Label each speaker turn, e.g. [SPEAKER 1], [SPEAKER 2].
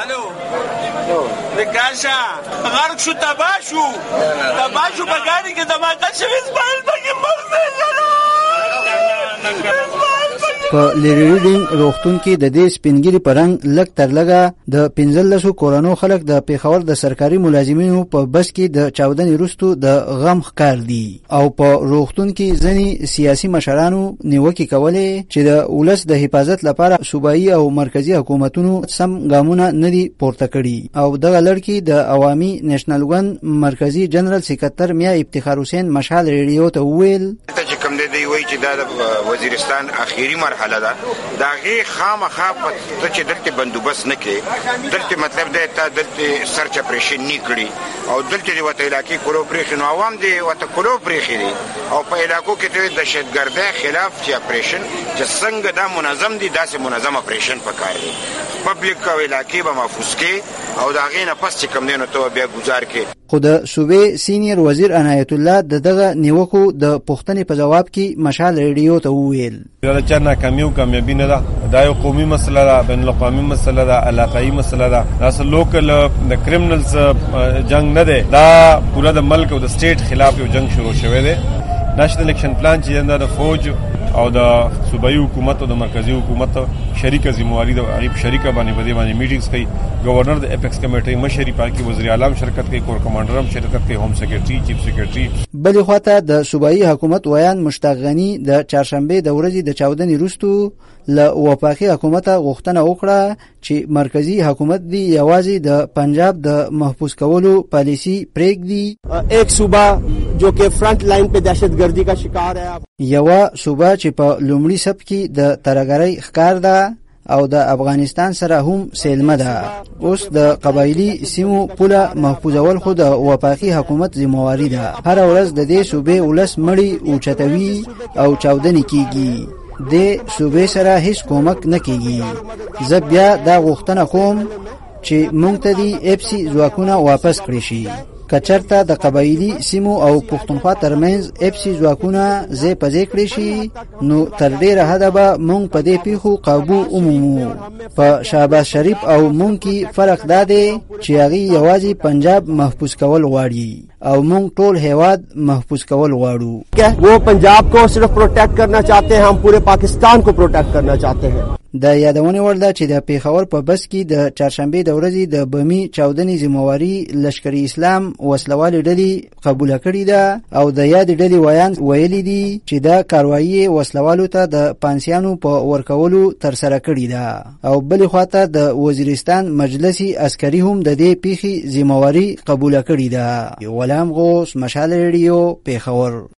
[SPEAKER 1] د کاشا غرق شو تباشو په ګاډي کې دماغه شوی اسماعیل پکې مرده
[SPEAKER 2] په لیری ریډینګ روغتون کې د دې سپینګری پرنګ لګ تر لګه د 15 کورونو خلک د پیښور د سرکاري ملازمینو په بس کې د چاودنې وروسته د غم ښکار دي او په روغتون کې ځینې سیاسي مشرانو نیوکې کولې چې د ولس د حفاظت لپاره صوبایي او مرکزی حکومتونو سم ګامونه نه دي پورته کړي او دغه لړکی د عوامي نېشنل ګوند مرکزی جنرال سکرټر میا افتخار حسین مشال ریډیو ته ویل
[SPEAKER 3] چې کوم دی وایي چې دا وزیرستان اخیری مرحله ده دا غي خامخا ته چې دلته بندوبست نه کې دلته مطلب دی ته دلته سرچ اپریشن نه کړي او دلته دی وته علاقې کولو پرېخي نو عوام دی وته کولو پرېخي دي او په علاقو کې ته د دهشتګردۍ خلاف چې اپریشن چې څنګه دا منظم دي داسې منظم اپریشن پکار دي پبلک او علاقې به محفوظ کې او دا غي نه پس چې کوم دی نو ته بیا گزار کې
[SPEAKER 2] خو د صوبې سینیر وزیر عنایت الله دغه نیوکو د پښتنې په جواب کې مشال ریډیو ته وویل
[SPEAKER 4] دا چې ناکامیو کامیابی نه ده دا یو قومي مسله ده بین الاقوامي مسله ده علاقايي مسله ده دا لوکل د کریمنلز جنگ نه ده دا پورا د ملک او د سټیټ خلاف یو جنگ شروع شوی دی نېشنل الیکشن پلان چې د فوج او د صوبایي حکومت او د مرکزی حکومت شریکه ذمہواری د غریب شریکه باندې میټینګز کوي گورنر د اپیکس کمیټې مشري پاکي وزیر اعظم شرکت کوي کور کمانډر هم شرکت کوي هوم سیکریټري چیف سیکریټري
[SPEAKER 2] بلې خواته د صوبایي حکومت ویان مشتاق غنی د چهارشنبه د ورځې د چاودنې وروسته له وفاقي حکومت غوښتنه وکړه چې مرکزی حکومت دی یوازې د پنجاب د محفوظ کولو پالیسی پرېږدي
[SPEAKER 5] ایک صوبہ جو کہ فرنٹ لائن په دهشتګردي کا شکار ہے
[SPEAKER 2] یو صوبہ چې په لومړي صف کې د ترګرۍ ښکار ده او د افغانستان سره هم سیلمه ده اوس د قبایلی سیمو پوله محفوظول خو د وفاقي حکومت ذمہواری ده هر ورځ د دې صوبې ولس مړی اوچتوي او چاودنې کیږي د صوبې سره هیڅ کومک نه کیږي زه بیا دا غوښتنه کوم چې مونږ ته دی اپسی ځواکونه واپس کړی شي کچرته د قبایلی سیمو او پښتونخوا ترمنځ اپسی ځواکونه زی پځې کړی شي نو تر ډیره حده به مونږ په دې پیښو قابو ومومو په شهباز شریف او مونږ کې فرق دا دی چې هغه یوازې پنجاب محفوظ کول غواړي او مونږ ټول هیواد محفوظ کول غواړو
[SPEAKER 5] वो पंजाब को सिर्फ प्रोटेक्ट करना चाहते हैं हम पूरे पाकिस्तान को प्रोटेक्ट करना चाहते हैं
[SPEAKER 2] د یادونه وړ ده چې د پیښور په بس کې د چهارشنبه د ورځې د بمی چاودنې ذمہواری لشکري اسلام وسلوال ډلې قبول کړې ده او د یاد ډلې ویان ویلي دي چې دا کاروایی وسلوالو ته د پانسیانو په ورکولو تر سره کړې ده او بلې خواته د وزیرستان مجلسي عسکري هم د دې پیښې ذمہواری قبول کړې ده غلام غوث مشال ریډیو پیښور